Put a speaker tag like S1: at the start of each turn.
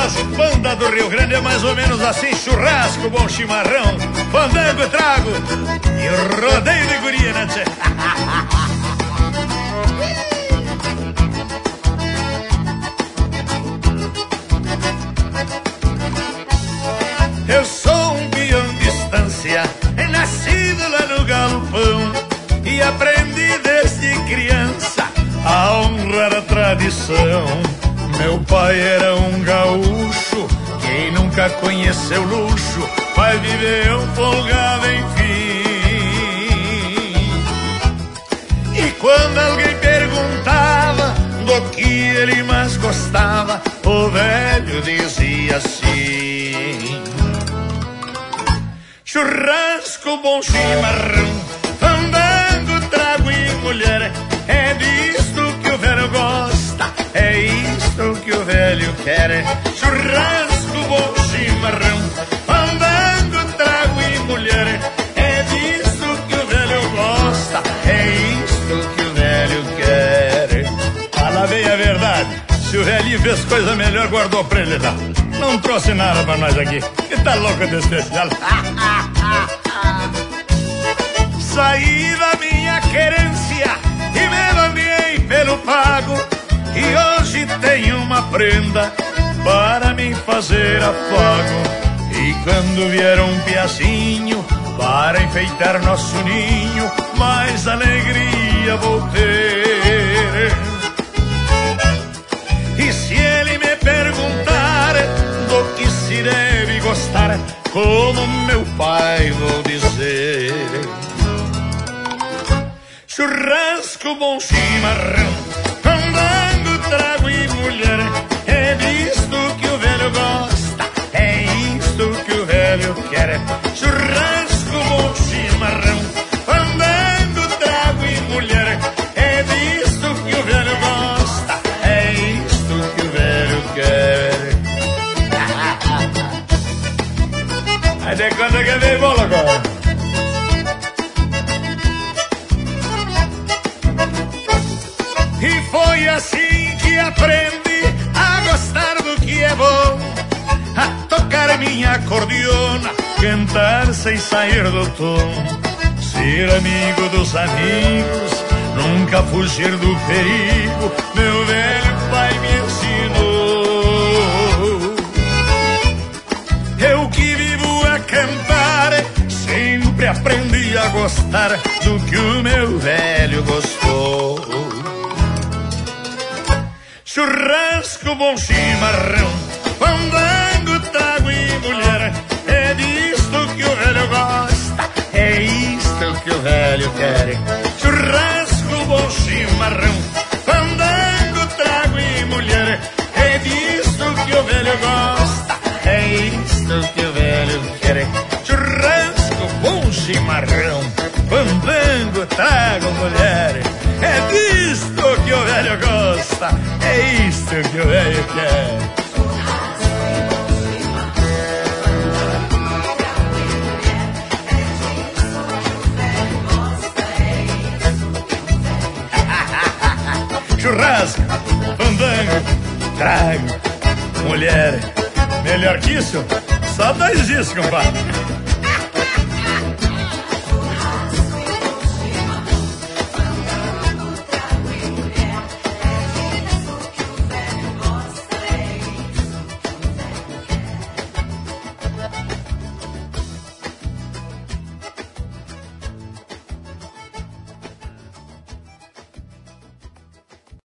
S1: das bandas do Rio Grande é mais ou menos assim: churrasco, bom chimarrão, fandango, trago e rodeio de guria, né, tchê? Eu sou um peão de estância, nascido lá no galpão, e aprendi desde criança a honrar a tradição. Meu pai era um gaúcho, quem nunca conheceu luxo vai viver um folgado enfim. E quando alguém perguntava do que ele mais gostava, o velho dizia assim: churrasco, bom chimarrão, fandango, trago e mulher. É disto que o velho gosta, é isto que o velho quer. Churrasco, bom chimarrão, fandango, trago e mulher. É disto que o velho gosta, é isto que o velho quer. Fala bem a verdade, se o velhinho fez coisa melhor, guardou pra ele lá. Não trouxe nada pra nós aqui. Que tá louco de especial? Saí da minha querência e me banhei pelo pago, e hoje tenho uma prenda para me fazer afago. E quando vier um piazinho para enfeitar nosso ninho, mais alegria vou ter. E se ele me perguntar do que se deve gostar, como meu pai vou dizer: churrasco, bom chimarrão, fandango, trago e mulher. É disto que o velho gosta, é isto que o velho quer. Churrasco, bom chimarrão, fandango, trago e mulher. É disto que o velho gosta, é isto que o velho quer. Aí de quando é que vem bola agora? E foi assim que aprendi a gostar do que é bom, a tocar minha acordeona, cantar sem sair do tom, ser amigo dos amigos, nunca fugir do perigo. Meu velho pai me ensinou. Eu que vivo a cantar, sempre aprendi a gostar do que o meu velho gostou. Churrasco, bom chimarrão, fandango, trago e mulher. É disto que o velho gosta, é isto que o velho quer. Churrasco, bom chimarrão, fandango, trago e mulher. É disto que o velho gosta, é isto que o velho quer. Churrasco, bom chimarrão, fandango, trago mulher. É disto que o velho gosta, é isto que o velho quer. Churrasco, fandango, trago, mulher. Melhor que isso, só dois dias, compadre.